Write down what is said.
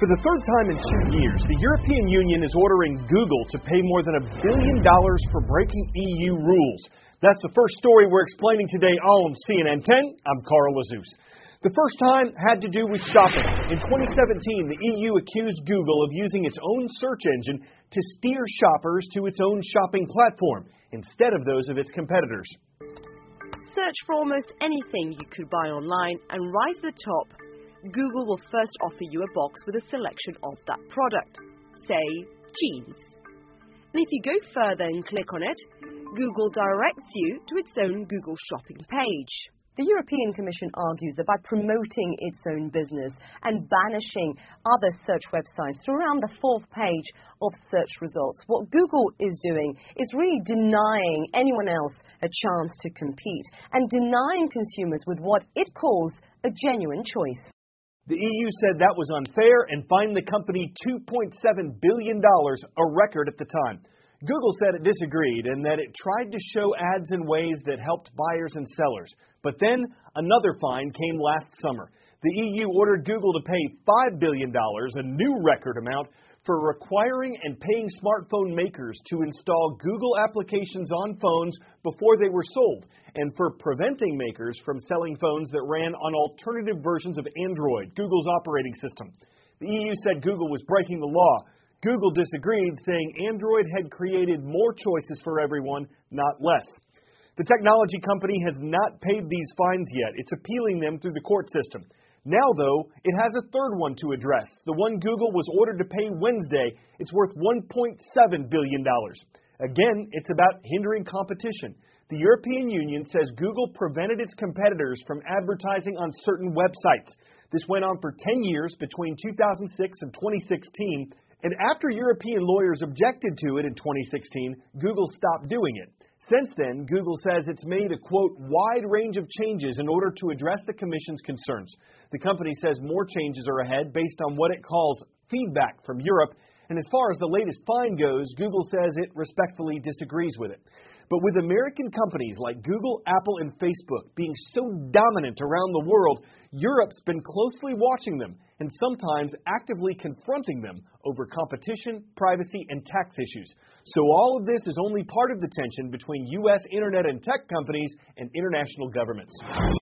For the third time in 2 years, the European Union is ordering Google to pay more than $1 billion for breaking EU rules. That's the first story we're explaining today on CNN 10. I'm Carl Azuz. The first time had to do with shopping. In 2017, the EU accused Google of using its own search engine to steer shoppers to its own shopping platform instead of those of its competitors. Search for almost anything you could buy online, and right at the top, Google will first offer you a box with a selection of that product, say jeans. And if you go further and click on it, Google directs you to its own Google shopping page. The European Commission argues that by promoting its own business and banishing other search websites to around the fourth page of search results, what Google is doing is really denying anyone else a chance to compete and denying consumers with what it calls a genuine choice. The EU said that was unfair and fined the company $2.7 billion, a record at the time. Google said it disagreed and that it tried to show ads in ways that helped buyers and sellers. But then another fine came last summer. The EU ordered Google to pay $5 billion, a new record amount, for requiring and paying smartphone makers to install Google applications on phones before they were sold, and for preventing makers from selling phones that ran on alternative versions of Android, Google's operating system. The EU said Google was breaking the law. Google disagreed, saying Android had created more choices for everyone, not less. The technology company has not paid these fines yet. It's appealing them through the court system. Now, though, it has a third one to address. The one Google was ordered to pay Wednesday. It's worth $1.7 billion. Again, it's about hindering competition. The European Union says Google prevented its competitors from advertising on certain websites. This went on for 10 years between 2006 and 2016. And after European lawyers objected to it in 2016, Google stopped doing it. Since then, Google says it's made a, quote, wide range of changes in order to address the Commission's concerns. The company says more changes are ahead based on what it calls feedback from Europe. And as far as the latest fine goes, Google says it respectfully disagrees with it. But with American companies like Google, Apple, and Facebook being so dominant around the world, Europe's been closely watching them and sometimes actively confronting them over competition, privacy, and tax issues. So all of this is only part of the tension between U.S. internet and tech companies and international governments.